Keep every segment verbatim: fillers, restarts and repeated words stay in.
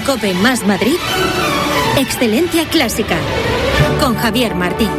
COPE más Madrid, Excelencia Clásica, con Javier Martín.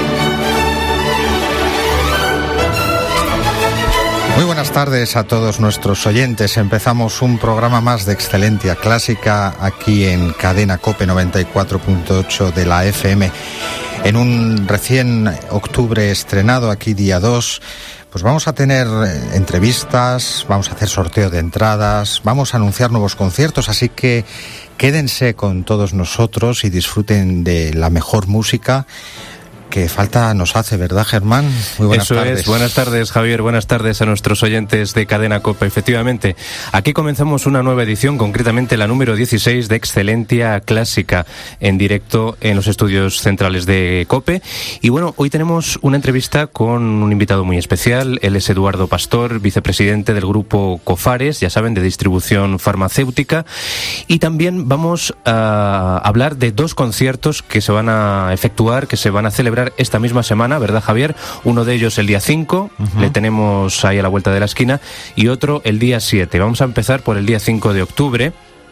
Muy buenas tardes a todos nuestros oyentes. Empezamos un programa más de Excelencia Clásica aquí en Cadena COPE noventa y cuatro punto ocho de la F M. En un recién octubre estrenado, aquí día dos, pues vamos a tener entrevistas, vamos a hacer sorteo de entradas, vamos a anunciar nuevos conciertos, así que quédense con todos nosotros y disfruten de la mejor música que falta nos hace, ¿verdad, Germán? Muy buenas Eso tardes. Eso es. Buenas tardes, Javier. Buenas tardes a nuestros oyentes de Cadena COPE. Efectivamente, aquí comenzamos una nueva edición, concretamente la número dieciséis de Excelencia Clásica, en directo en los estudios centrales de COPE. Y bueno, hoy tenemos una entrevista con un invitado muy especial. Él es Eduardo Pastor, vicepresidente del grupo Cofares, ya saben, de distribución farmacéutica. Y también vamos a hablar de dos conciertos que se van a efectuar, que se van a celebrar esta misma semana, ¿verdad, Javier? Uno de ellos el día cinco, uh-huh. Le tenemos ahí a la vuelta de la esquina, y otro el día siete. Vamos a empezar por el día cinco de octubre,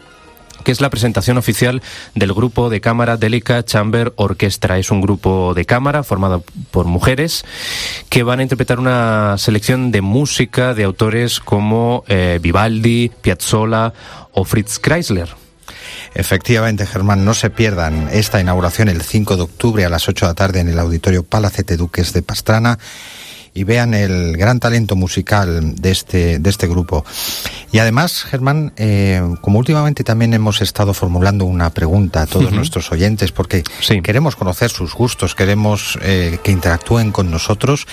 que es la presentación oficial del grupo de cámara Delica Chamber Orchestra. Es un grupo de cámara formado por mujeres que van a interpretar una selección de música de autores como eh, Vivaldi, Piazzolla o Fritz Kreisler. Efectivamente, Germán, no se pierdan esta inauguración el cinco de octubre a las ocho de la tarde en el Auditorio Palacete Duques de Pastrana y vean el gran talento musical de este, de este grupo. Y además, Germán, eh, como últimamente también hemos estado formulando una pregunta a todos uh-huh. nuestros oyentes, porque sí. queremos conocer sus gustos, queremos eh, que interactúen con nosotros.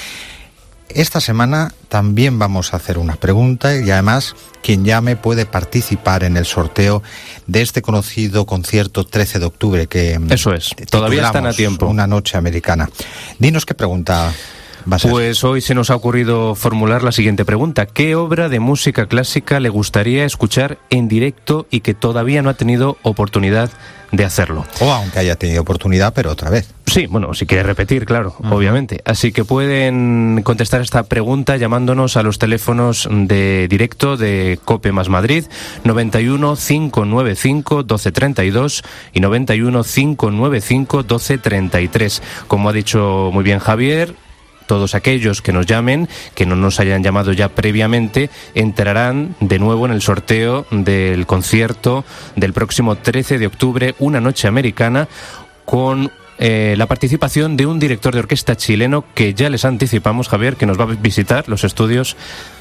Esta semana también vamos a hacer una pregunta y además quien llame puede participar en el sorteo de este conocido concierto trece de octubre que eso es, todavía están a tiempo. Una noche americana. Dinos qué pregunta va a ser. Pues hoy se nos ha ocurrido formular la siguiente pregunta: ¿qué obra de música clásica le gustaría escuchar en directo y que todavía no ha tenido oportunidad de hacerlo? O aunque haya tenido oportunidad, pero otra vez. Sí, bueno, si quiere repetir, claro, uh-huh. obviamente. Así que pueden contestar esta pregunta llamándonos a los teléfonos de directo de COPE más Madrid, noventa y uno, cinco noventa y cinco, doce treinta y dos y noventa y uno, cinco noventa y cinco, doce treinta y tres. Como ha dicho muy bien Javier, todos aquellos que nos llamen, que no nos hayan llamado ya previamente, entrarán de nuevo en el sorteo del concierto del próximo trece de octubre, Una Noche Americana, con eh, la participación de un director de orquesta chileno que ya les anticipamos, Javier, que nos va a visitar los estudios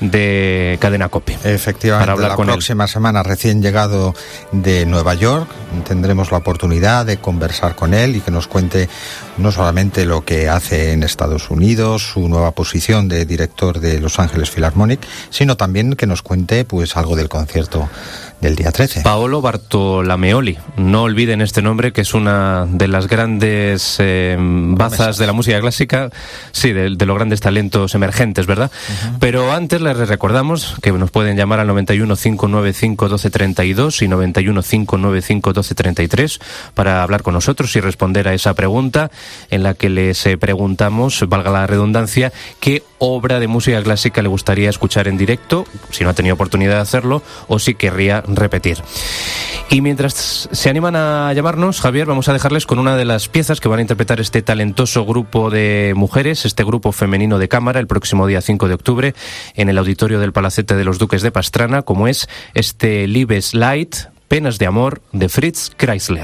de Cadena COPE. Efectivamente, para hablar la con próxima él. semana, recién llegado de Nueva York, tendremos la oportunidad de conversar con él y que nos cuente no solamente lo que hace en Estados Unidos, su nueva posición de director de Los Ángeles Philharmonic, sino también que nos cuente pues algo del concierto del día trece. Paolo Bartolomeoli, no olviden este nombre, que es una de las grandes eh, bazas de la música clásica, sí, de, de los grandes talentos emergentes, ¿verdad? Uh-huh. Pero antes les recordamos que nos pueden llamar al noventa y uno, cinco noventa y cinco, doce treinta y dos y noventa y uno, cinco noventa y cinco, doce treinta y tres para hablar con nosotros y responder a esa pregunta en la que les eh, preguntamos, valga la redundancia, qué obra de música clásica le gustaría escuchar en directo, si no ha tenido oportunidad de hacerlo, o si querría repetir. Y mientras se animan a llamarnos, Javier, vamos a dejarles con una de las piezas que van a interpretar este talentoso grupo de mujeres, este grupo femenino de cámara, el próximo día cinco de octubre en el Auditorio del Palacete de los Duques de Pastrana, como es este Liebesleid, Penas de Amor, de Fritz Kreisler.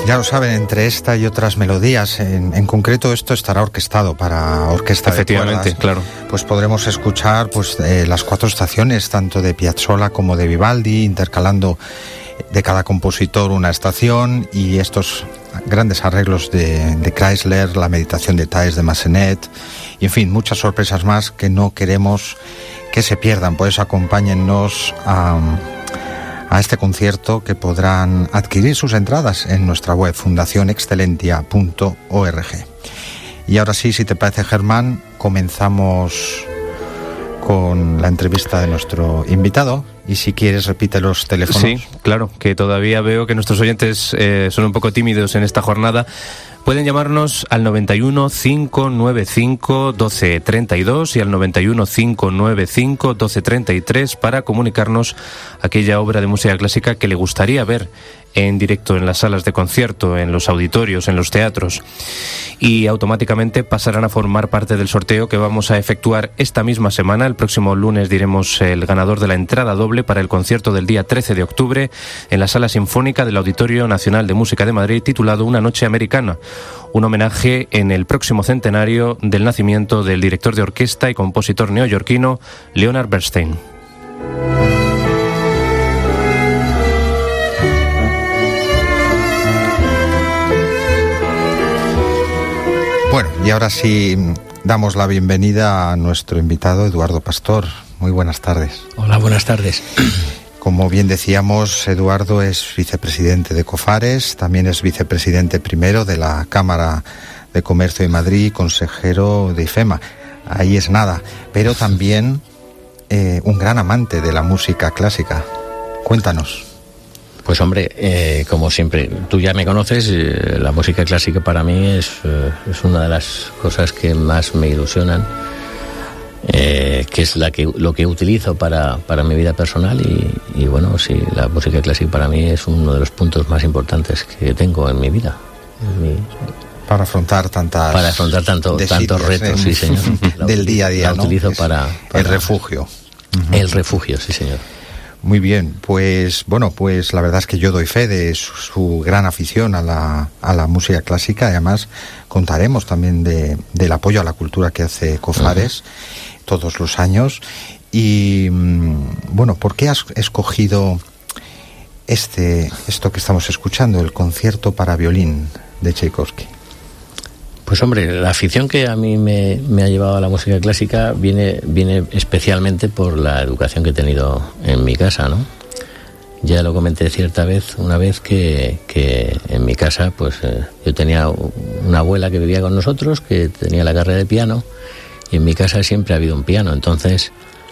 Ya lo saben, entre esta y otras melodías, en, en concreto esto estará orquestado para orquesta de cuerdas. Efectivamente, claro. Pues podremos escuchar pues eh, las cuatro estaciones, tanto de Piazzolla como de Vivaldi, intercalando de cada compositor una estación, y estos grandes arreglos de, de Chrysler, la meditación de Thais de Massenet, y en fin, muchas sorpresas más que no queremos que se pierdan. Por eso acompáñennos a... a este concierto, que podrán adquirir sus entradas en nuestra web fundación excelentia punto org. Y ahora sí, si te parece, Germán, comenzamos con la entrevista de nuestro invitado, y si quieres repite los teléfonos. Sí, claro, que todavía veo que nuestros oyentes eh, son un poco tímidos en esta jornada. Pueden llamarnos al noventa y uno, cinco nueve cinco, doce treinta y dos y al noventa y uno, cinco nueve cinco, doce treinta y tres para comunicarnos aquella obra de música clásica que le gustaría ver en directo en las salas de concierto, en los auditorios, en los teatros. Y automáticamente pasarán a formar parte del sorteo que vamos a efectuar esta misma semana. El próximo lunes diremos el ganador de la entrada doble para el concierto del día trece de octubre en la Sala Sinfónica del Auditorio Nacional de Música de Madrid, titulado Una noche americana, un homenaje en el próximo centenario del nacimiento del director de orquesta y compositor neoyorquino Leonard Bernstein. Bueno, y ahora sí damos la bienvenida a nuestro invitado Eduardo Pastor. Muy buenas tardes. Hola, buenas tardes. Como bien decíamos, Eduardo es vicepresidente de COFARES, también es vicepresidente primero de la Cámara de Comercio de Madrid, consejero de IFEMA. Ahí es nada, pero también eh, un gran amante de la música clásica. Cuéntanos. Pues hombre, eh, como siempre, tú ya me conoces, eh, la música clásica para mí es, eh, es una de las cosas que más me ilusionan, eh, que es la que lo que utilizo para, para mi vida personal, y, y bueno, sí, la música clásica para mí es uno de los puntos más importantes que tengo en mi vida. En mi, para afrontar tantas para afrontar tanto, tantos retos, sí señor. Del día a día, la ¿no? utilizo para, para... El refugio. El refugio, sí señor. Muy bien, pues bueno, pues la verdad es que yo doy fe de su, su gran afición a la, a la música clásica. Además, contaremos también de, del apoyo a la cultura que hace COFARES uh-huh. todos los años. Y bueno, ¿por qué has escogido este esto que estamos escuchando, el concierto para violín de Tchaikovsky? Pues hombre, la afición que a mí me, me ha llevado a la música clásica viene, viene especialmente por la educación que he tenido en mi casa, ¿no? Ya lo comenté cierta vez, una vez que, que en mi casa, pues eh, yo tenía una abuela que vivía con nosotros, que tenía la carrera de piano, y en mi casa siempre ha habido un piano. Entonces,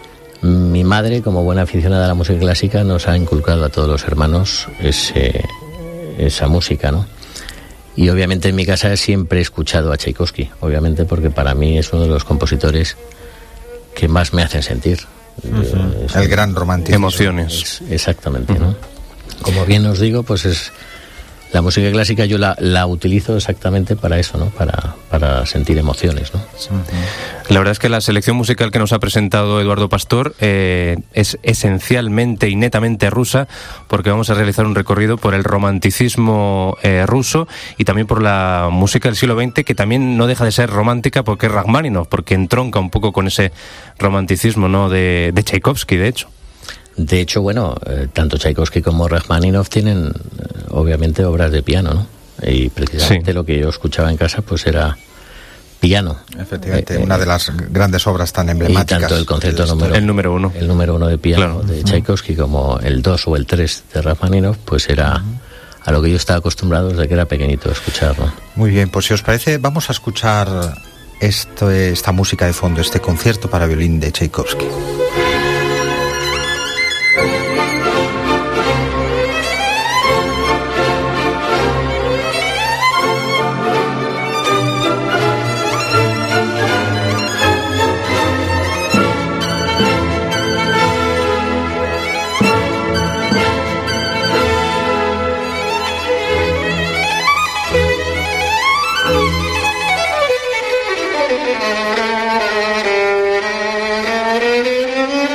mi madre, como buena aficionada a la música clásica, nos ha inculcado a todos los hermanos ese, esa música, ¿no? Y obviamente en mi casa siempre he escuchado a Tchaikovsky, obviamente porque para mí es uno de los compositores que más me hacen sentir. Uh-huh. Es el gran romanticismo. Emociones. Es, exactamente, ¿no? Uh-huh. Como bien os digo, pues es la música clásica, yo la, la utilizo exactamente para eso, ¿no? Para, para sentir emociones, ¿no? Uh-huh. La verdad es que la selección musical que nos ha presentado Eduardo Pastor eh, es esencialmente y netamente rusa, porque vamos a realizar un recorrido por el romanticismo eh, ruso y también por la música del siglo veinte, que también no deja de ser romántica porque es Rachmaninoff, porque entronca un poco con ese romanticismo, ¿no? de, de Tchaikovsky, de hecho. De hecho, bueno, eh, tanto Tchaikovsky como Rachmaninoff tienen, eh, obviamente, obras de piano, ¿no? Y precisamente sí. Lo que yo escuchaba en casa, pues era piano. Efectivamente, eh, una de las grandes obras tan emblemáticas. Y tanto el concierto el número, el número uno. El número uno de piano, claro, de Tchaikovsky, como el dos o el tres de Rachmaninoff, pues era uh-huh. a lo que yo estaba acostumbrado desde que era pequeñito a escuchar, ¿no? Muy bien, pues si os parece, vamos a escuchar esto, esta música de fondo, este concierto para violín de Tchaikovsky. Thank you.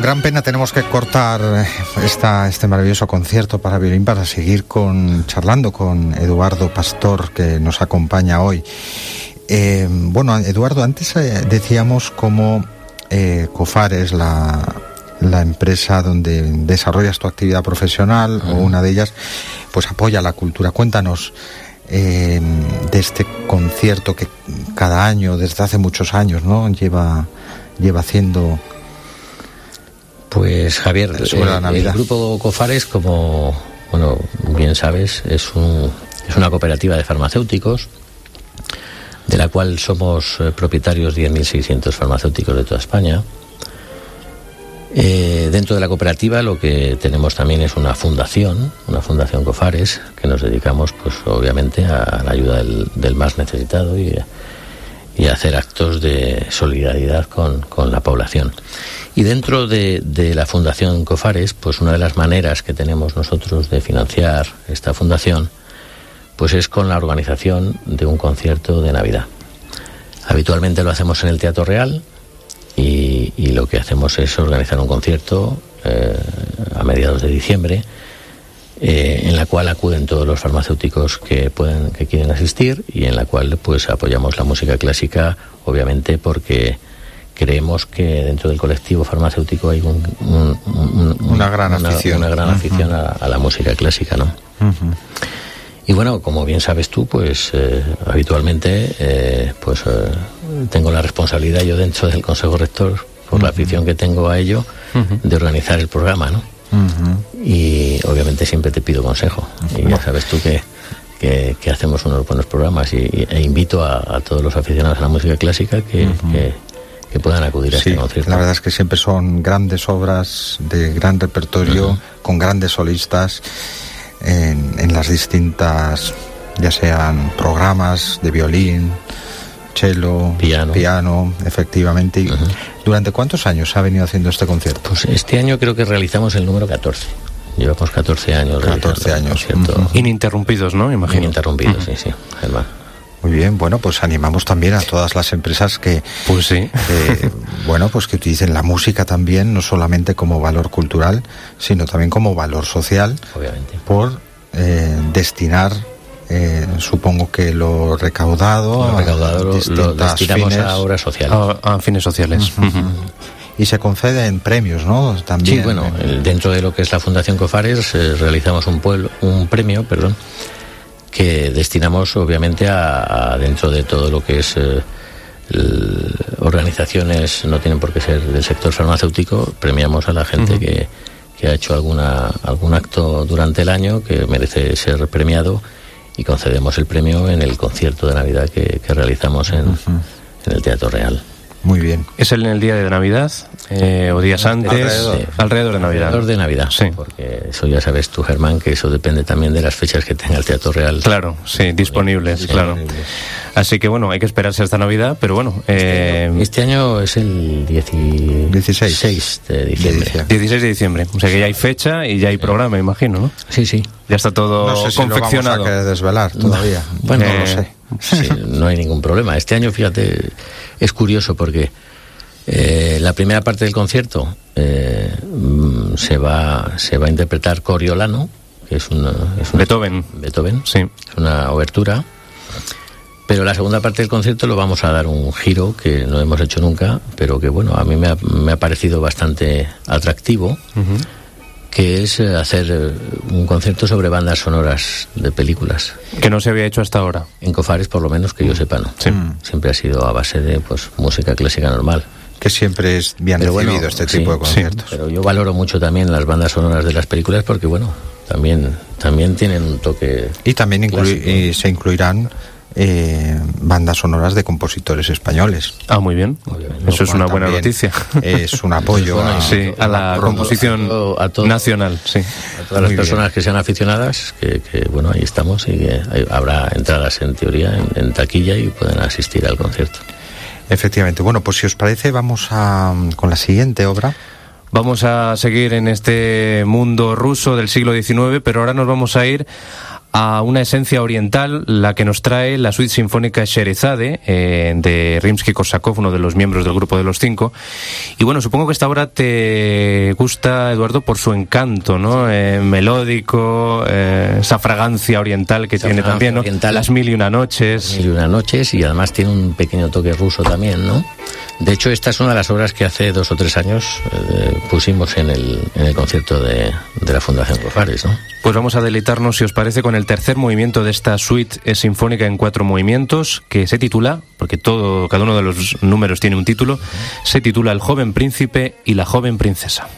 gran pena tenemos que cortar esta, este maravilloso concierto para violín para seguir con, charlando con Eduardo Pastor, que nos acompaña hoy. Eh, bueno, Eduardo, antes eh, decíamos cómo eh, Cofares, la, la empresa donde desarrollas tu actividad profesional, uh-huh. o una de ellas, pues apoya la cultura. Cuéntanos eh, de este concierto que cada año, desde hace muchos años, ¿no?, lleva, lleva haciendo. Pues Javier, el, el grupo Cofares, como bueno bien sabes, es un es una cooperativa de farmacéuticos, de la cual somos eh, propietarios diez mil seiscientos farmacéuticos de toda España. Eh, dentro de la cooperativa lo que tenemos también es una fundación, una fundación Cofares, que nos dedicamos pues obviamente a la ayuda del, del más necesitado y, y a hacer actos de solidaridad con, con la población. Y dentro de, de la Fundación Cofares, pues una de las maneras que tenemos nosotros de financiar esta fundación, pues es con la organización de un concierto de Navidad. Habitualmente lo hacemos en el Teatro Real y, y lo que hacemos es organizar un concierto eh, a mediados de diciembre, eh, en la cual acuden todos los farmacéuticos que pueden, que quieren asistir, y en la cual pues apoyamos la música clásica, obviamente porque creemos que dentro del colectivo farmacéutico hay un, un, un, una gran una, afición, una gran uh-huh. afición a, a la música clásica, ¿no? Uh-huh. Y bueno, como bien sabes tú, pues eh, habitualmente eh, pues eh, tengo la responsabilidad yo dentro del Consejo Rector, por uh-huh. la afición que tengo a ello, uh-huh. de organizar el programa, ¿no? Uh-huh. Y obviamente siempre te pido consejo. Uh-huh. Y ya sabes tú que Que, que hacemos unos buenos programas y, y, e invito a, a todos los aficionados a la música clásica que, uh-huh. que, que puedan acudir a sí, este concierto. La verdad es que siempre son grandes obras de gran repertorio, uh-huh. con grandes solistas en, en las distintas, ya sean programas de violín, cello, piano, piano efectivamente. Uh-huh. ¿Durante cuántos años ha venido haciendo este concierto? Pues este año creo que realizamos el número catorce. Llevamos catorce años. catorce años. Uh-huh. Ininterrumpidos, ¿no? Imagino. Ininterrumpidos, uh-huh. sí, sí, Germán. Muy bien, bueno, pues animamos también a todas las empresas que, pues sí. que, bueno, pues que utilicen la música también, no solamente como valor cultural, sino también como valor social. Obviamente. Por eh, destinar, eh, supongo que lo recaudado, lo recaudado a lo, lo destinamos fines, a obras sociales. A, a fines sociales. Uh-huh. Uh-huh. Y se conceden premios, ¿no? También. Sí, bueno, el, dentro de lo que es la Fundación Cofares eh, realizamos un, pueblo, un premio, perdón, que destinamos obviamente a, a dentro de todo lo que es eh, el, organizaciones, no tienen por qué ser del sector farmacéutico, premiamos a la gente uh-huh. que, que ha hecho alguna algún acto durante el año que merece ser premiado, y concedemos el premio en el concierto de Navidad que, que realizamos en, uh-huh. en el Teatro Real. Muy bien. ¿Es en el día de Navidad eh, o días antes? Alrededor, sí. alrededor de Navidad. Alrededor de Navidad, sí. Porque eso ya sabes tú, Germán, que eso depende también de las fechas que tenga el Teatro Real. Claro, sí, disponibles, sí, claro. Disponibles. Así que bueno, hay que esperarse hasta Navidad, pero bueno. Eh... Este año es el dieciséis de diciembre. dieciséis de diciembre, o sea que ya hay fecha y ya hay programa, imagino, ¿no? Sí, sí. Ya está todo no sé si confeccionado. Lo vamos a querer desvelar todavía. No. Bueno, eh... no lo sé. Sí, no hay ningún problema. Este año, fíjate, es curioso porque eh, la primera parte del concierto eh, se va se va a interpretar Coriolano, que es una, es una Beethoven. Beethoven, sí. Es una obertura. Pero la segunda parte del concierto lo vamos a dar un giro que no hemos hecho nunca, pero que bueno, a mí me ha, me ha parecido bastante atractivo, uh-huh. que es hacer un concierto sobre bandas sonoras de películas. Que no se había hecho hasta ahora. En Cofares, por lo menos, que yo sepa, no. Sí. Siempre ha sido a base de pues música clásica normal. Que siempre es bien pero recibido bueno, este sí, tipo de conciertos. Sí, pero yo valoro mucho también las bandas sonoras de las películas porque, bueno, también, también tienen un toque. Y también inclu- y se incluirán Eh, bandas sonoras de compositores españoles. Ah, muy bien. Obviamente. Eso es una buena noticia. Es un apoyo a, sí, a la a composición a todo, nacional. Sí. A todas las muy personas bien. Que sean aficionadas, que, que bueno, ahí estamos y que hay, habrá entradas en teoría en, en taquilla y pueden asistir al concierto. Efectivamente. Bueno, pues si os parece vamos a con la siguiente obra. Vamos a seguir en este mundo ruso del siglo diecinueve, pero ahora nos vamos a ir a una esencia oriental, la que nos trae la suite sinfónica Sherezade eh, de Rimsky-Korsakov, uno de los miembros del grupo de los cinco. Y bueno, supongo que esta obra te gusta, Eduardo, por su encanto, ¿no? Eh, melódico, eh, esa fragancia oriental que esa tiene también, ¿no? Oriental, las mil y una noches. Mil y una noches, y además tiene un pequeño toque ruso también, ¿no? De hecho, esta es una de las obras que hace dos o tres años eh, pusimos en el, en el concierto de, de la Fundación Cofares, ¿no? Pues vamos a deleitarnos, si os parece, con el tercer movimiento de esta suite sinfónica en cuatro movimientos, que se titula, porque todo, cada uno de los números tiene un título, se titula El joven príncipe y la joven princesa.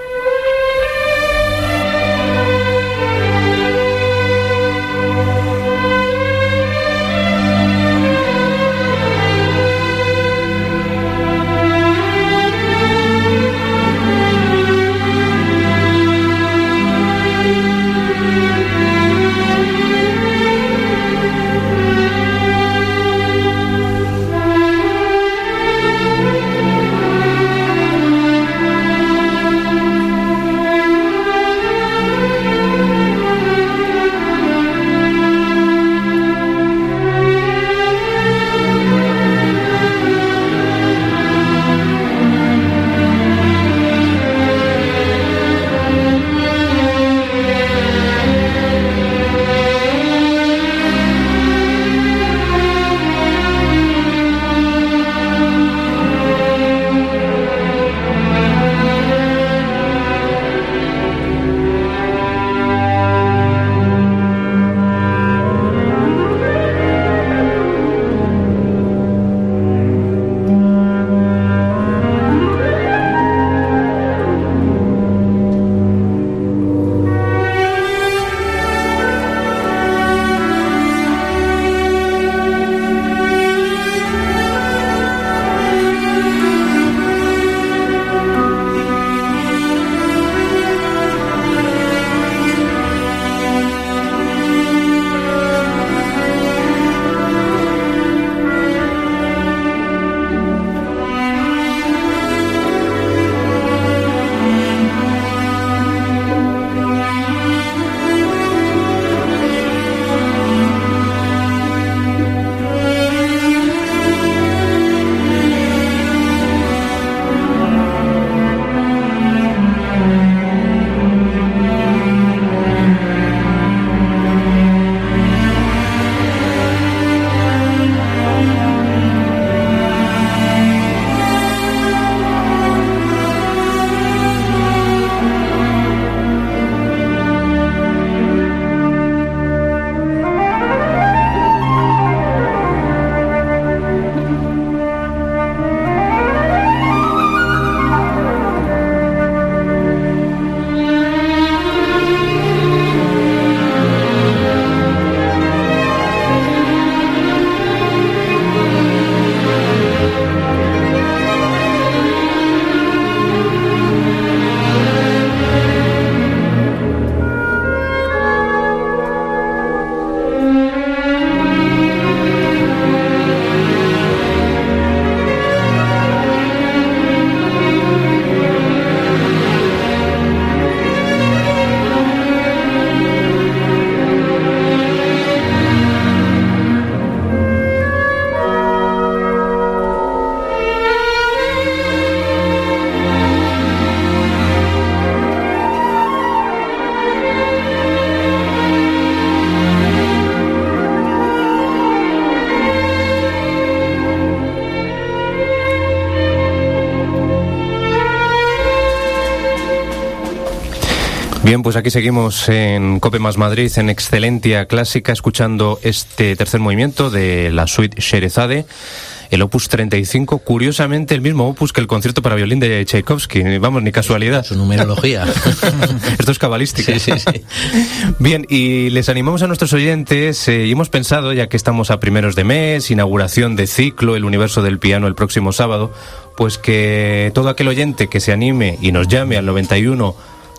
Bien, pues aquí seguimos en COPE más Madrid, en Excelentia Clásica, escuchando este tercer movimiento de la suite Sherezade, el opus treinta y cinco, curiosamente el mismo opus que el concierto para violín de Tchaikovsky, vamos, ni casualidad. Su numerología. Esto es cabalística. Sí, sí, sí. Bien, y les animamos a nuestros oyentes, eh, y hemos pensado, ya que estamos a primeros de mes, inauguración de ciclo El Universo del Piano el próximo sábado, pues que todo aquel oyente que se anime y nos llame al noventa y uno,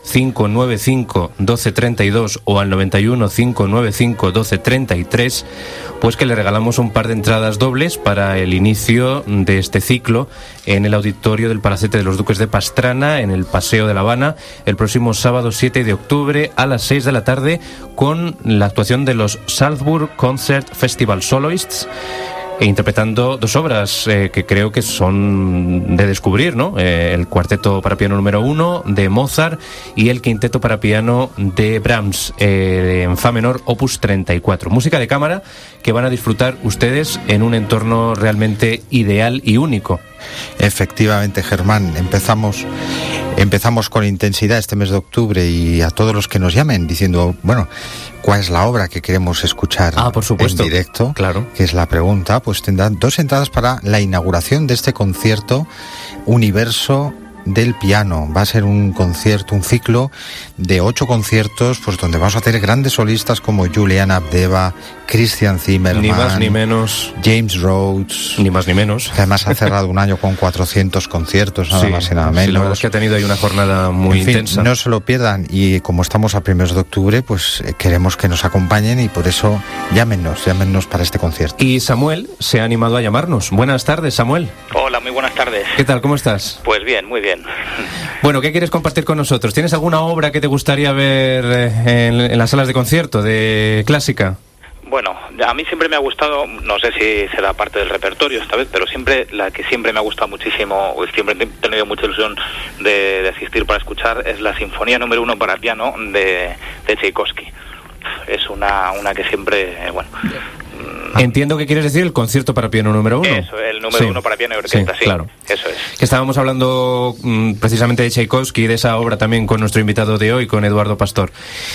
cinco nueve cinco doce treinta y dos o al noventa y uno cinco nueve cinco doce treinta y tres, pues que le regalamos un par de entradas dobles para el inicio de este ciclo en el auditorio del Palacete de los Duques de Pastrana, en el Paseo de La Habana, el próximo sábado siete de octubre a las seis de la tarde, con la actuación de los Salzburg Concert Festival Soloists, e interpretando dos obras eh, que creo que son de descubrir, ¿no? Eh, el cuarteto para piano número uno de Mozart y el quinteto para piano de Brahms, eh, en fa menor, opus treinta y cuatro. Música de cámara que van a disfrutar ustedes en un entorno realmente ideal y único. Efectivamente, Germán, empezamos empezamos con intensidad este mes de octubre, y a todos los que nos llamen diciendo, bueno, ¿cuál es la obra que queremos escuchar ah, por supuesto. en directo? Claro. Que es la pregunta, pues tendrán dos entradas para la inauguración de este concierto Universo del Piano. Va a ser un concierto, un ciclo de ocho conciertos, pues donde vamos a tener grandes solistas como Juliana Abdeva, Christian Zimmermann, ni más ni menos, James Rhodes, ni más ni menos, que además ha cerrado un año con cuatrocientos conciertos, nada sí, más y nada menos. Sí, la verdad es que ha tenido ahí una jornada muy en fin, intensa. No se lo pierdan, y como estamos a primeros de octubre, pues eh, queremos que nos acompañen, y por eso llámenos, llámenos para este concierto. Y Samuel se ha animado a llamarnos. Buenas tardes, Samuel. Hola, muy buenas tardes. ¿Qué tal? ¿Cómo estás? Pues bien, muy bien. Bueno, ¿qué quieres compartir con nosotros? ¿Tienes alguna obra que te gustaría ver eh, en, en las salas de concierto de clásica? Bueno, a mí siempre me ha gustado, no sé si será parte del repertorio esta vez, pero siempre la que siempre me ha gustado muchísimo, o siempre he tenido mucha ilusión de, de asistir para escuchar, es la Sinfonía número uno para piano de, de Tchaikovsky. Es una, una que siempre, eh, bueno... Entiendo que quieres decir el concierto para piano número uno. Eso, el número sí. uno para piano y orquesta, sí, sí, claro. Eso es. Que estábamos hablando mmm, precisamente de Tchaikovsky y de esa obra también con nuestro invitado de hoy, con Eduardo Pastor.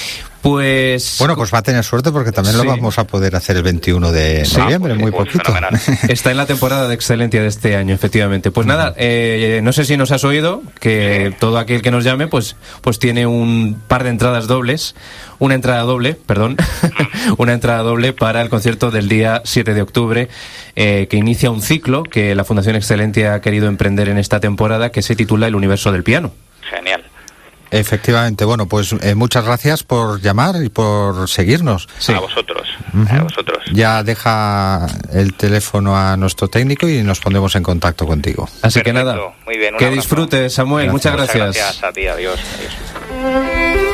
Pues... Bueno, pues va a tener suerte, porque también sí. lo vamos a poder hacer el veintiuno de noviembre, ah, pues, muy pues, poquito. Está en la temporada de excelencia de este año, efectivamente. Pues nada, eh, no sé si nos has oído, que todo aquel que nos llame, pues, pues tiene un par de entradas dobles, una entrada doble, perdón, una entrada doble para el concierto del día siete de octubre, eh, que inicia un ciclo que la Fundación Excelencia ha querido emprender en esta temporada, que se titula El Universo del Piano. Genial. Efectivamente, bueno, pues eh, muchas gracias por llamar y por seguirnos. Sí. A vosotros, uh-huh. a vosotros. Ya deja el teléfono a nuestro técnico y nos pondremos en contacto contigo. Así Perfecto. que nada, muy bien, que disfrutes, Samuel, gracias. muchas gracias. Muchas gracias a ti, adiós. adiós.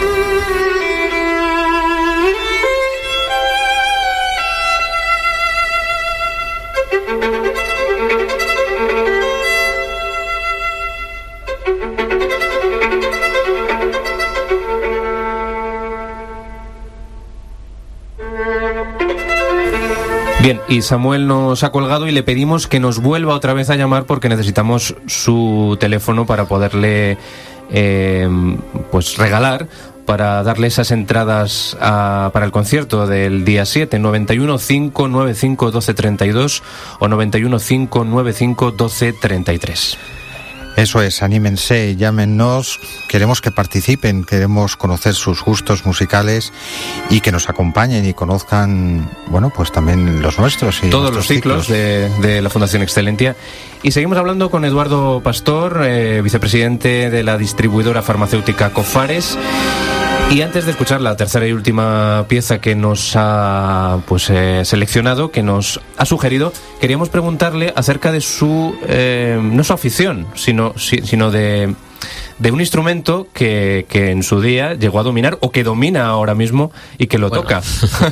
Bien, y Samuel nos ha colgado y le pedimos que nos vuelva otra vez a llamar, porque necesitamos su teléfono para poderle eh, pues regalar, para darle esas entradas a, para el concierto del día siete, noventa y uno cinco nueve cinco doce treinta y dos o noventa y uno cinco nueve cinco doce treinta y tres. Eso es, anímense, llámenos, queremos que participen, queremos conocer sus gustos musicales y que nos acompañen y conozcan, bueno, pues también los nuestros. Y todos los ciclos, ciclos. De, de la Fundación Excelencia. Y seguimos hablando con Eduardo Pastor, eh, vicepresidente de la distribuidora farmacéutica Cofares. Y antes de escuchar la tercera y última pieza que nos ha pues eh, seleccionado, que nos ha sugerido, queríamos preguntarle acerca de su, eh, no su afición, sino, si, sino de, de un instrumento que, que en su día llegó a dominar, o que domina ahora mismo y que lo bueno. toca.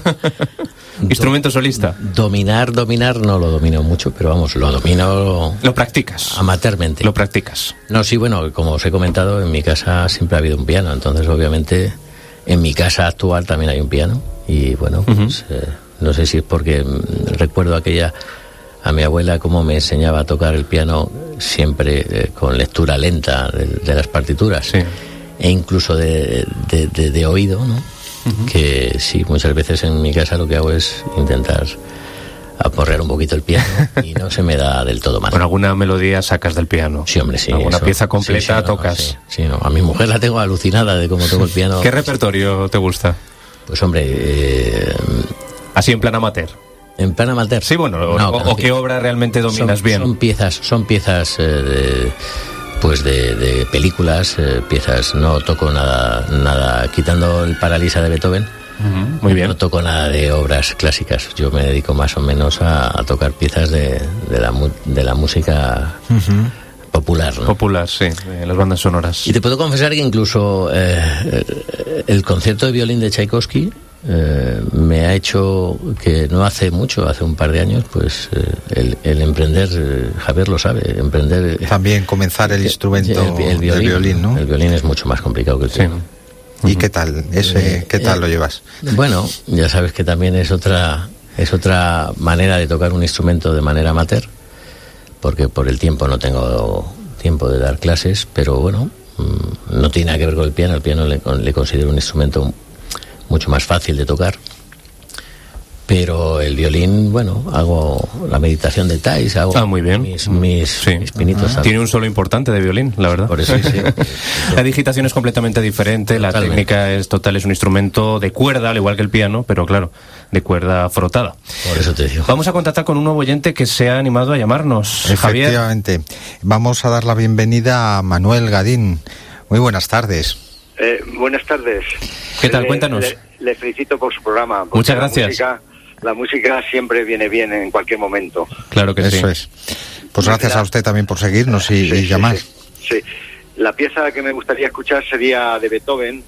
Instrumento solista. Dominar, dominar no lo domino mucho, pero vamos, lo domino... Lo practicas. Amateurmente. Lo practicas. No, sí, bueno, como os he comentado, en mi casa siempre ha habido un piano, entonces obviamente en mi casa actual también hay un piano, y bueno, uh-huh. pues eh, no sé si es porque recuerdo aquella, a mi abuela cómo me enseñaba a tocar el piano siempre eh, con lectura lenta de, de las partituras, sí. e incluso de, de, de, de oído, ¿no? Uh-huh. Que sí, muchas veces en mi casa lo que hago es intentar aporrear un poquito el piano y no se me da del todo mal. Con alguna melodía sacas del piano. Sí, hombre, sí. Alguna eso, pieza completa sí, sí, no, tocas. Sí, sí, no. A mi mujer la tengo alucinada de cómo toco el piano. ¿Qué repertorio te gusta? Pues hombre... Eh, Así en plan amateur. ¿En plan amateur? Sí, bueno, no, o, o qué obra realmente dominas son, bien. Son piezas, son piezas eh, de, pues de, de películas, eh, piezas. No toco nada, nada, quitando el Paralisa de Beethoven. Uh-huh. Muy bien. No toco nada de obras clásicas. Yo me dedico más o menos a, a tocar piezas de, de, la, de la música uh-huh. popular, ¿no? Popular, sí, en las bandas sonoras. Y te puedo confesar que incluso eh, el concierto de violín de Tchaikovsky eh, me ha hecho que no hace mucho, hace un par de años, pues eh, el, el emprender, eh, Javier lo sabe, emprender... También comenzar el instrumento el, el violín, del violín, ¿no? El violín es mucho más complicado que el piano. Sí. ¿Y qué tal? Ese, ¿Qué tal eh, lo llevas? Bueno, ya sabes que también es otra es otra manera de tocar un instrumento de manera amateur, porque por el tiempo no tengo tiempo de dar clases, pero bueno, no tiene nada que ver con el piano. El piano le, le considero un instrumento mucho más fácil de tocar. Pero el violín, bueno, hago la meditación de Thais, hago ah, muy bien. mis, mis, sí. mis pinitos. Ah. Tiene un solo importante de violín, la verdad. Por eso sí. La digitación es completamente diferente, la Totalmente. técnica es total, es un instrumento de cuerda, al igual que el piano, pero claro, de cuerda frotada. Por eso te digo. Vamos a contactar con un nuevo oyente que se ha animado a llamarnos. Efectivamente. Javier. Vamos a dar la bienvenida a Manuel Gadín. Muy buenas tardes. Eh, buenas tardes. ¿Qué tal? Le, Cuéntanos. Le, le felicito por su programa. Muchas gracias. La música, la música siempre viene bien en cualquier momento. Claro que Eso sí. es. Pues gracias la, a usted también por seguirnos y, sí, y llamar. Sí, sí, sí. La pieza que me gustaría escuchar sería de Beethoven,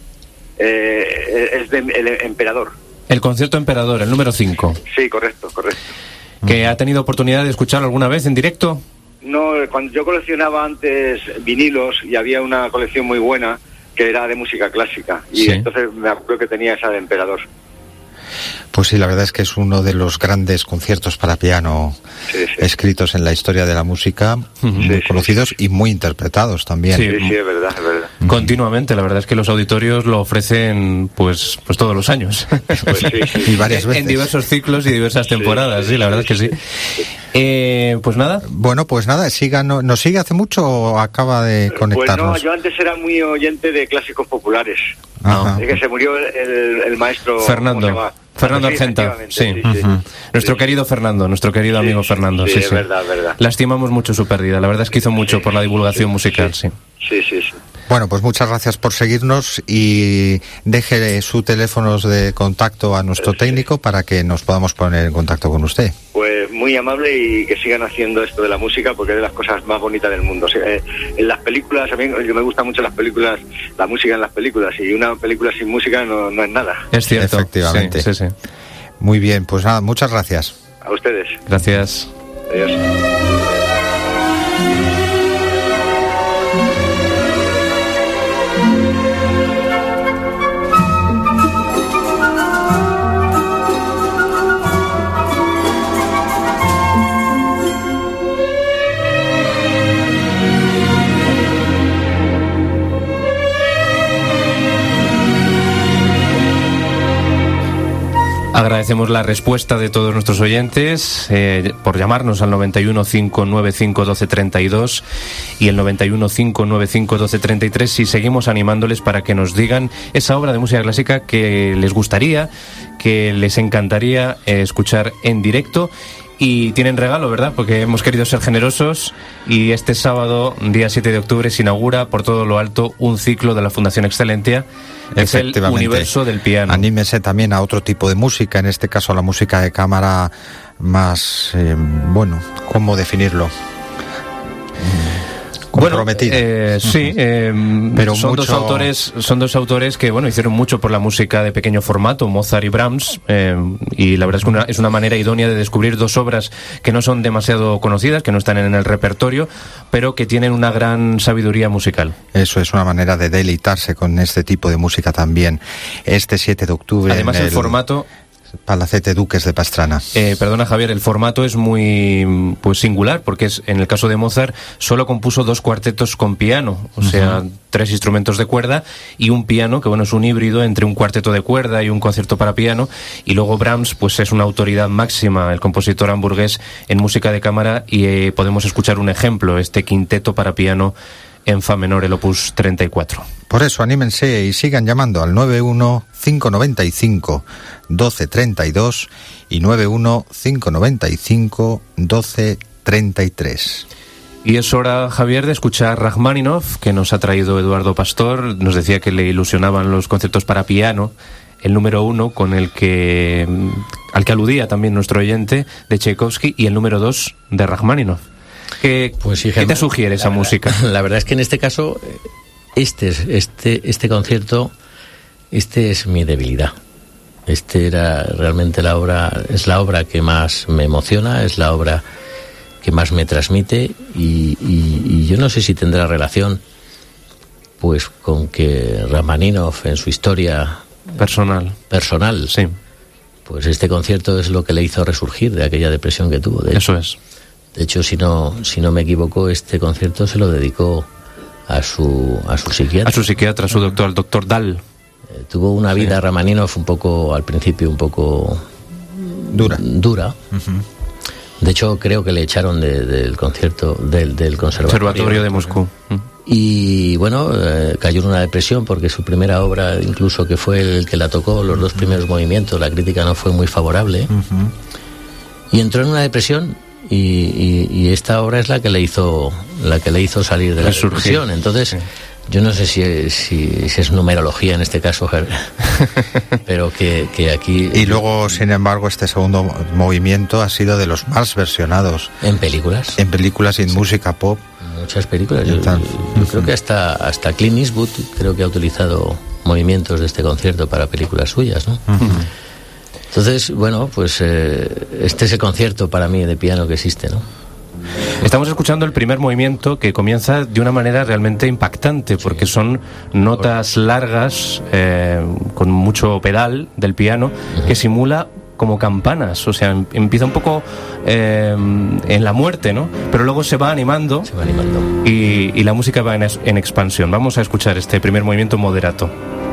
eh, es de El Emperador. El concierto Emperador, el número cinco. Sí, correcto, correcto. ¿Que ha tenido oportunidad de escucharlo alguna vez en directo? No, cuando yo coleccionaba antes vinilos y había una colección muy buena que era de música clásica, y sí. entonces me acuerdo que tenía esa de Emperador. Pues sí, la verdad es que es uno de los grandes conciertos para piano sí, sí. escritos en la historia de la música, uh-huh. muy sí, conocidos sí. y muy interpretados también. Sí, sí, es verdad, es verdad. Continuamente, la verdad es que los auditorios lo ofrecen pues pues todos los años. Pues sí, sí. Y varias veces. En diversos ciclos y diversas temporadas, sí, sí, sí la verdad sí, es que sí. sí. Eh, pues nada. Bueno, pues nada, siga, no, ¿nos sigue hace mucho o acaba de conectarnos? Pues no, yo antes era muy oyente de clásicos populares. Ajá. Es que se murió el, el maestro... Fernando. Fernando sí, Argenta, sí. sí, Uh-huh. sí. Nuestro sí, querido sí. Fernando, nuestro querido sí, amigo Fernando, sí, sí. sí. Es verdad, verdad. Lastimamos mucho su pérdida, la verdad es que hizo mucho sí, por la divulgación sí, musical, sí. Sí, sí, sí. Bueno, pues muchas gracias por seguirnos y deje su teléfono de contacto a nuestro técnico para que nos podamos poner en contacto con usted. Pues muy amable y que sigan haciendo esto de la música porque es de las cosas más bonitas del mundo. O sea, eh, en las películas, a mí yo me gustan mucho las películas, la música en las películas, y una película sin música no, no es nada. Es cierto. Efectivamente. Sí, sí, sí. Muy bien, pues nada, muchas gracias. A ustedes. Gracias. Adiós. Agradecemos la respuesta de todos nuestros oyentes eh, por llamarnos al noventa y uno, cinco nueve cinco, doce treinta y dos y el noventa y uno, cinco nueve cinco, doce treinta y tres y seguimos animándoles para que nos digan esa obra de música clásica que les gustaría, que les encantaría eh, escuchar en directo. Y tienen regalo, ¿verdad? Porque hemos querido ser generosos y este sábado, día siete de octubre, se inaugura por todo lo alto un ciclo de la Fundación Excelentia. Es el universo del piano. Anímese también a otro tipo de música, en este caso a la música de cámara más, eh, bueno, ¿cómo definirlo? Comprometida. Bueno, eh, sí, eh, pero son mucho... dos autores, son dos autores que bueno hicieron mucho por la música de pequeño formato, Mozart y Brahms, eh, y la verdad es que una, es una manera idónea de descubrir dos obras que no son demasiado conocidas, que no están en el repertorio, pero que tienen una gran sabiduría musical. Eso es una manera de deleitarse con este tipo de música también. Este siete de octubre. Además en el, el formato. Palacete Duques de Pastrana. Eh, perdona Javier, el formato es muy pues singular porque es en el caso de Mozart solo compuso dos cuartetos con piano, o uh-huh. sea, tres instrumentos de cuerda y un piano que bueno es un híbrido entre un cuarteto de cuerda y un concierto para piano, y luego Brahms pues es una autoridad máxima, el compositor hamburgués en música de cámara, y eh, podemos escuchar un ejemplo, este quinteto para piano en fa menor, el opus treinta y cuatro. Por eso, anímense y sigan llamando al nueve uno, cinco nueve cinco, doce treinta y dos y nueve uno, cinco nueve cinco, doce treinta y tres. Y es hora, Javier, de escuchar Rachmaninoff, que nos ha traído Eduardo Pastor. Nos decía que le ilusionaban los conciertos para piano, el número uno, con el que al que aludía también nuestro oyente, de Tchaikovsky, y el número dos de Rachmaninoff. ¿Qué, pues sí, ¿qué Germán, te sugiere esa la música? Verdad, la verdad es que en este caso, este, este, este concierto, este es mi debilidad. Este era realmente la obra, es la obra que más me emociona, es la obra que más me transmite, y, y, y yo no sé si tendrá relación pues con que Rachmaninoff en su historia personal personal sí, pues este concierto es lo que le hizo resurgir de aquella depresión que tuvo. De eso es. De hecho, si no si no me equivoco, este concierto se lo dedicó a su a su psiquiatra. A su psiquiatra, a su doctor, al doctor Dahl. Eh, tuvo una vida, sí, Rachmaninoff un poco, al principio un poco dura. Dura. Uh-huh. De hecho, creo que le echaron de, del concierto del, del conservatorio. Conservatorio de Moscú. Y bueno, eh, cayó en una depresión porque su primera obra, incluso que fue el que la tocó, los dos primeros movimientos, la crítica no fue muy favorable. Uh-huh. Y entró en una depresión y, y, y esta obra es la que le hizo la que le hizo salir de la depresión. Entonces, sí, yo no sé si, si, si es numerología en este caso, pero que, que aquí... Y luego, sin embargo, este segundo movimiento ha sido de los más versionados. ¿En películas? En películas y en sí, música pop. Muchas películas. Yo, yo, yo uh-huh. creo que hasta, hasta Clint Eastwood creo que ha utilizado movimientos de este concierto para películas suyas, ¿no? Uh-huh. Entonces, bueno, pues eh, este es el concierto para mí de piano que existe, ¿no? Estamos escuchando el primer movimiento, que comienza de una manera realmente impactante, porque son notas largas, eh, con mucho pedal del piano, uh-huh, que simula como campanas, o sea, empieza un poco eh, en la muerte, ¿no? Pero luego se va animando, se va animando. Y, y la música va en, en expansión. Vamos a escuchar este primer movimiento moderato.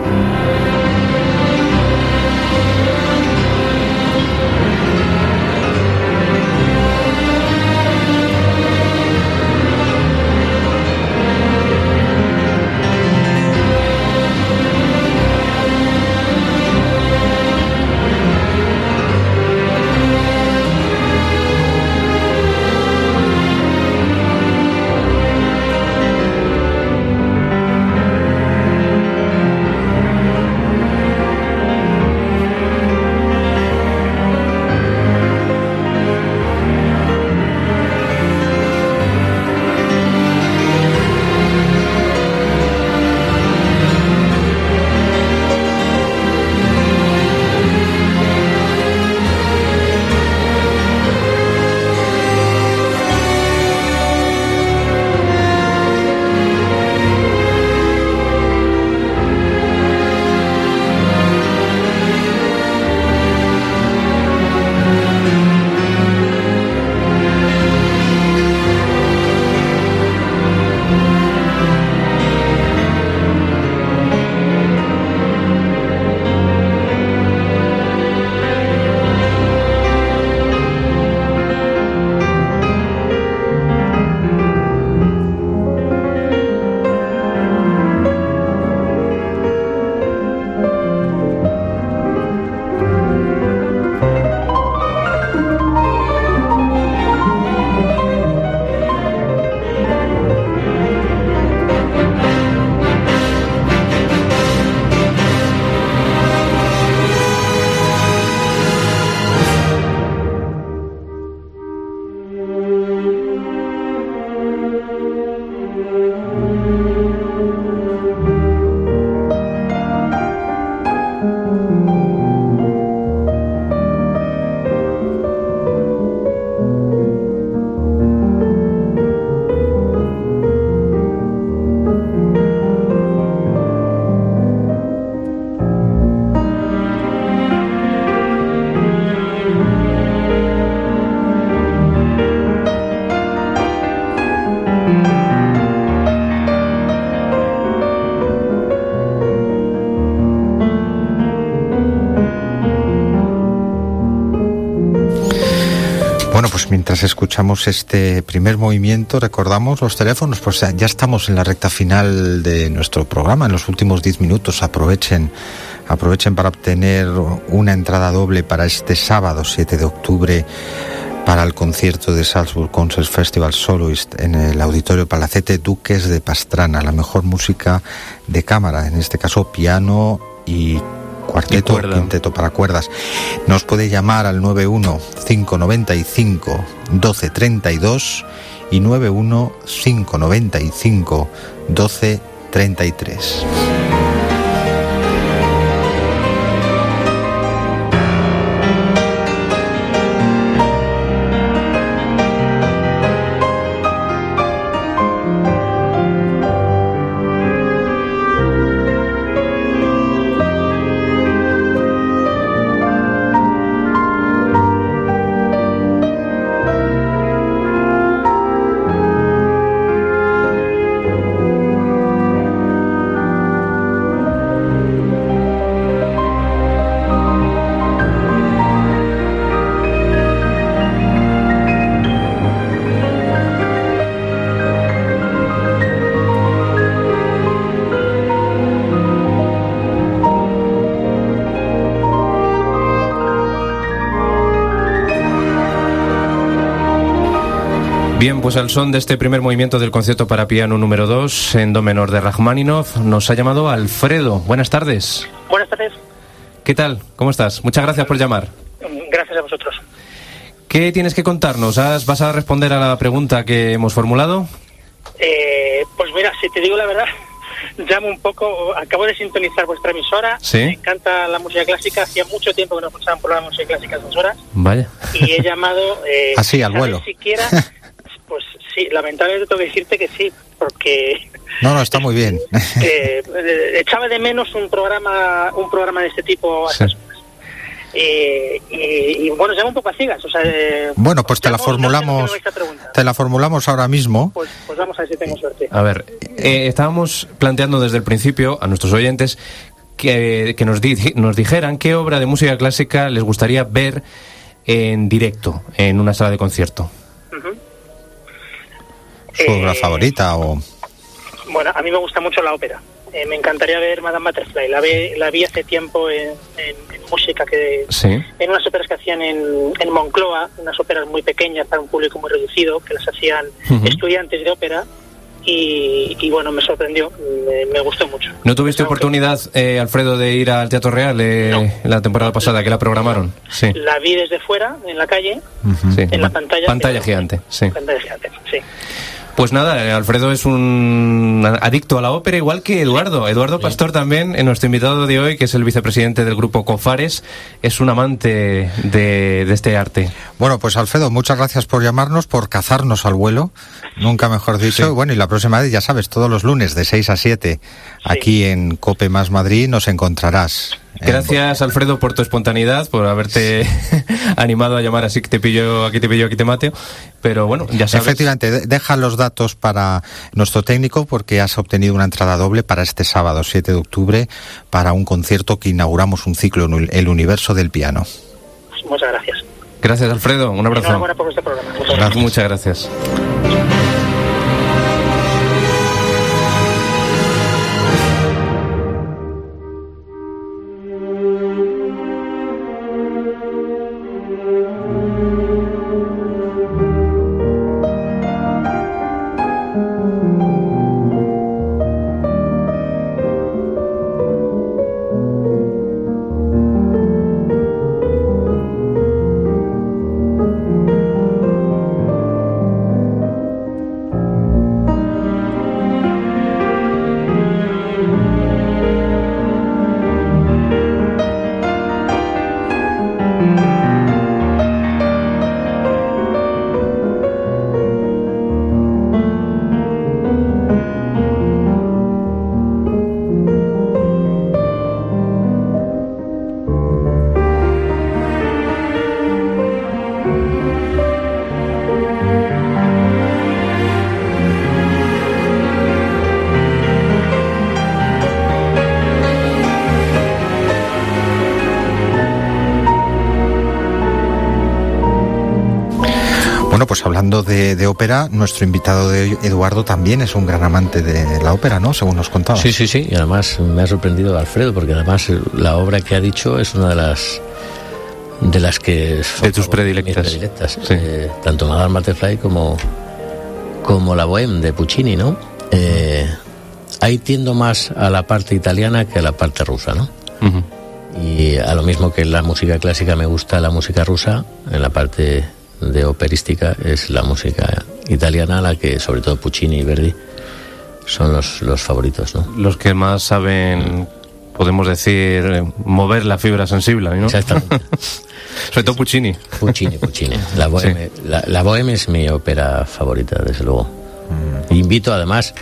Mientras escuchamos este primer movimiento, recordamos los teléfonos, pues ya estamos en la recta final de nuestro programa, en los últimos diez minutos. Aprovechen, aprovechen para obtener una entrada doble para este sábado siete de octubre para el concierto de Salzburg Concert Festival Soloist en el Auditorio Palacete Duques de Pastrana, la mejor música de cámara, en este caso piano y cuarteto o quinteto para cuerdas. Nos puede llamar al nueve uno cinco nueve cinco doce treinta y dos y nueve uno cinco nueve cinco doce treinta y tres. Bien, pues al son de este primer movimiento del concierto para piano número dos en do menor de Rachmaninoff, nos ha llamado Alfredo. Buenas tardes. Buenas tardes. ¿Qué tal? ¿Cómo estás? Muchas gracias por llamar. Gracias a vosotros. ¿Qué tienes que contarnos? ¿Has, ¿Vas a responder a la pregunta que hemos formulado? Eh, pues mira, si te digo la verdad, llamo un poco, acabo de sintonizar vuestra emisora. ¿Sí? Me encanta la música clásica, hacía mucho tiempo que no escuchaba un programa de música clásica en dos horas. Vaya. Y he llamado... Eh, Así, al vuelo. Siquiera... Pues sí, lamentablemente tengo que decirte que sí, porque... No, no, está muy bien. Eh, echaba de menos un programa un programa de este tipo a estas horas. Eh, y, y bueno, llamo un poco a ciegas. O sea, eh, bueno, pues te la llamo, formulamos te la formulamos ahora mismo. Pues, pues vamos a ver si tengo suerte. A ver, eh, estábamos planteando desde el principio a nuestros oyentes que, que nos, di, nos dijeran qué obra de música clásica les gustaría ver en directo, en una sala de concierto. Uh-huh. ¿Su eh, obra favorita o...? Bueno, a mí me gusta mucho la ópera. Eh, me encantaría ver Madame Butterfly. La vi, la vi hace tiempo en, en, en música, que sí. En unas óperas que hacían en, en Moncloa, unas óperas muy pequeñas para un público muy reducido, que las hacían uh-huh. estudiantes de ópera. Y, y bueno, me sorprendió, me, me gustó mucho. ¿No tuviste oportunidad, eh, Alfredo, de ir al Teatro Real eh, no. la temporada pasada, que la programaron? Sí. La vi desde fuera, en la calle, uh-huh. sí. en la pantalla. Pantalla gigante, sí. Pantalla gigante, sí. Pues nada, Alfredo es un adicto a la ópera, igual que Eduardo. Eduardo sí. Pastor también, nuestro invitado de hoy, que es el vicepresidente del grupo Cofares, es un amante de, de este arte. Bueno, pues Alfredo, muchas gracias por llamarnos, por cazarnos al vuelo, nunca mejor dicho. Sí. Bueno, y la próxima vez, ya sabes, todos los lunes de seis a siete, sí. aquí en COPE más Madrid, nos encontrarás. Gracias, Alfredo, por tu espontaneidad, por haberte animado a llamar así que te pillo, aquí te pillo, aquí te mateo. Pero bueno, ya sabes. Efectivamente, deja los datos para nuestro técnico, porque has obtenido una entrada doble para este sábado siete de octubre para un concierto que inauguramos un ciclo en el universo del piano. Muchas gracias. Gracias, Alfredo. Un abrazo. Enhorabuena por este programa. Muchas gracias. Muchas gracias. Pues hablando de, de ópera, nuestro invitado de hoy, Eduardo, también es un gran amante de la ópera, ¿no? Según nos contaba. Sí, sí, sí, y además me ha sorprendido Alfredo, porque además la obra que ha dicho es una de las de las que son de tus predilectas, predilectas sí. eh, tanto Madame Butterfly como como la Bohème de Puccini, ¿no? Eh, ahí tiendo más a la parte italiana que a la parte rusa, ¿no? Uh-huh. Y a lo mismo que en la música clásica me gusta la música rusa, en la parte de operística es la música italiana, la que sobre todo Puccini y Verdi son los, los favoritos, ¿no? Los que más saben, podemos decir, mover la fibra sensible, ¿no? Exactamente. Sobre todo Puccini. Puccini, Puccini. La Bohème, sí. la, la Bohème es mi ópera favorita, desde luego. Mm. Invito además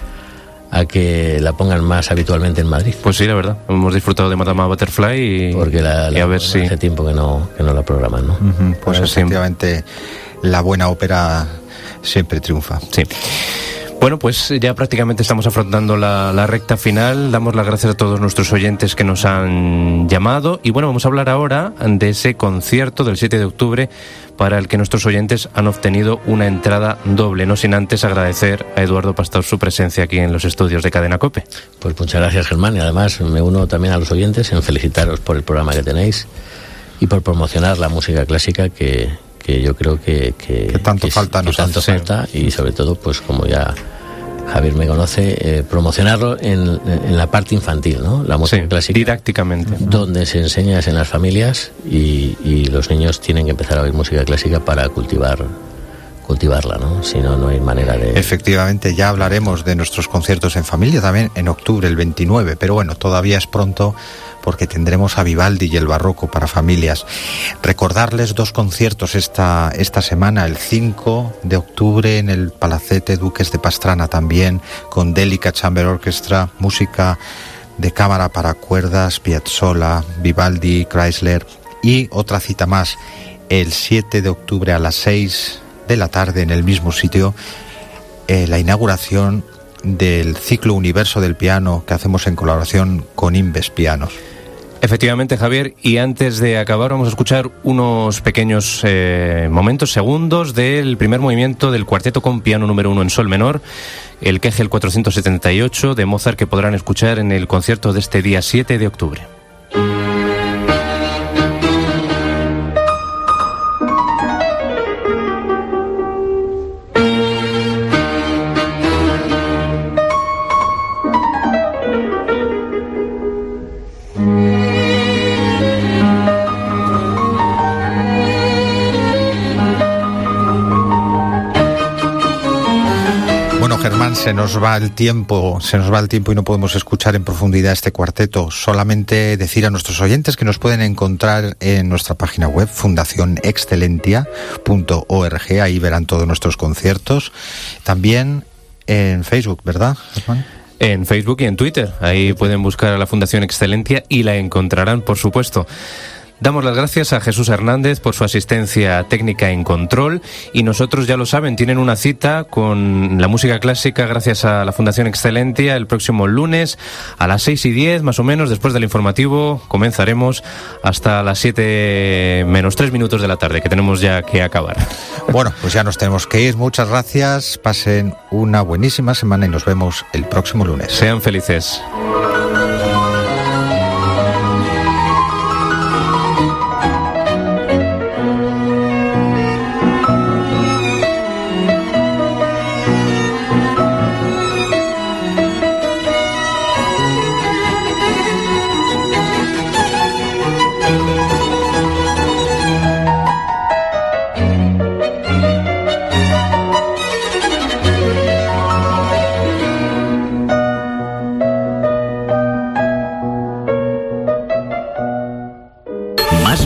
a que la pongan más habitualmente en Madrid. Pues sí, la verdad. Hemos disfrutado de Madame Butterfly y, porque la, la, y a ver si... hace tiempo que no, que no la programan, ¿no? Uh-huh. Pues, pues efectivamente la buena ópera siempre triunfa. Sí. Bueno, pues ya prácticamente estamos afrontando la, la recta final. Damos las gracias a todos nuestros oyentes que nos han llamado. Y bueno, vamos a hablar ahora de ese concierto del siete de octubre para el que nuestros oyentes han obtenido una entrada doble. No sin antes agradecer a Eduardo Pastor su presencia aquí en los estudios de Cadena COPE. Pues muchas gracias, Germán. Y además me uno también a los oyentes en felicitaros por el programa que tenéis y por promocionar la música clásica que... que yo creo que que, que tanto que, falta que nos tanto hace, falta sí. Y sobre todo, pues como ya Javier me conoce, eh, promocionarlo en, en la parte infantil, ¿no? La música sí, clásica didácticamente, donde se enseña es en las familias y, y los niños tienen que empezar a oír música clásica para cultivar cultivarla, ¿no? Si no, no hay manera de... Efectivamente, ya hablaremos de nuestros conciertos en familia también en octubre, el veintinueve, pero bueno, todavía es pronto porque tendremos a Vivaldi y el barroco para familias. Recordarles dos conciertos esta, esta semana, el cinco de octubre en el Palacete Duques de Pastrana también, con Delica Chamber Orchestra, música de cámara para cuerdas, Piazzolla, Vivaldi, Chrysler, y otra cita más, el siete de octubre a las seis de la tarde en el mismo sitio, eh, la inauguración del ciclo Universo del Piano que hacemos en colaboración con Inves Pianos. Efectivamente, Javier, y antes de acabar vamos a escuchar unos pequeños eh, momentos, segundos del primer movimiento del cuarteto con piano número uno en sol menor, el Kegel cuatrocientos setenta y ocho de Mozart, que podrán escuchar en el concierto de este día siete de octubre. Se nos va el tiempo, se nos va el tiempo y no podemos escuchar en profundidad este cuarteto. Solamente decir a nuestros oyentes que nos pueden encontrar en nuestra página web fundación excelentia punto org. Ahí verán todos nuestros conciertos. También en Facebook, ¿verdad, Germán? En Facebook y en Twitter. Ahí pueden buscar a la Fundación Excelentia y la encontrarán, por supuesto. Damos las gracias a Jesús Hernández por su asistencia técnica en control, y nosotros, ya lo saben, tienen una cita con la música clásica gracias a la Fundación Excelentia el próximo lunes a las seis y diez, más o menos, después del informativo. Comenzaremos hasta las siete menos tres minutos de la tarde, que tenemos ya que acabar. Bueno, pues ya nos tenemos que ir. Muchas gracias, pasen una buenísima semana y nos vemos el próximo lunes. Sean felices.